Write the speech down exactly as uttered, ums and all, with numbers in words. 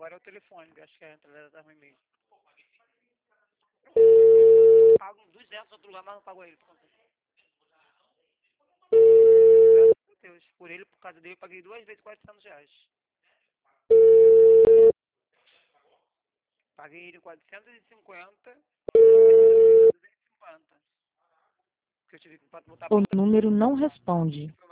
agora é o telefone, que eu acho que a entrada tá ruim mesmo. Pago uns duzentos no outro lugar, mas não pago ele. Meu Deus, por ele, por causa dele, eu paguei duas vezes quatrocentos reais. Paguei ele quatrocentos e cinquenta, duzentos e cinquenta. Porque eu tive que botar O número não responde.